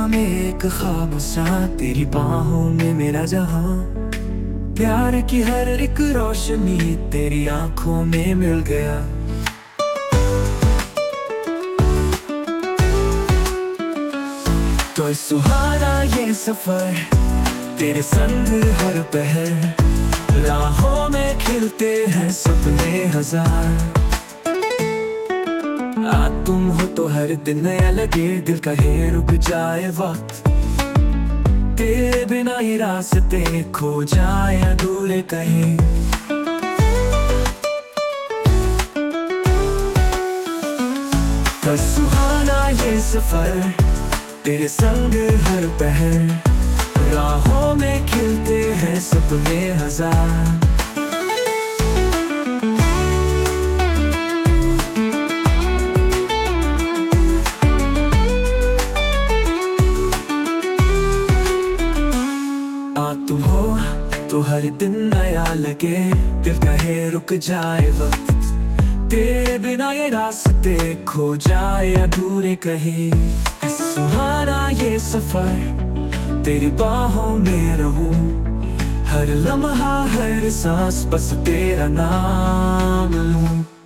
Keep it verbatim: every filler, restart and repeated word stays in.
में एक ख्वाब सा, तेरी बाहों में मेरा जहां। प्यार की हर एक रोशनी तेरी आंखों में मिल गया। तो सुहाना ये सफर, तेरे संग हर पहर। राहों में खिलते हैं सपने हजार। आ तुम हो तो हर दिन नया लगे, दिल कहे रुक जाए वक्त। तेरे बिना ये रास्ते खो जाए अधूरे कहीं। तो सुहाना ये सफर, तेरे संग हर पहर। राहों में खिलते हैं सपने हजार। आ तुम हो तो हर दिन नया लगे, दिल कहे रुक जाए वक्त। तेरे बिना ये रास्ते खो जाए अधूरे कहीं। सुहाना ये सफर, तेरी बाहों में रहूं। हर लम्हा हर सांस बस तेरा नाम लूं।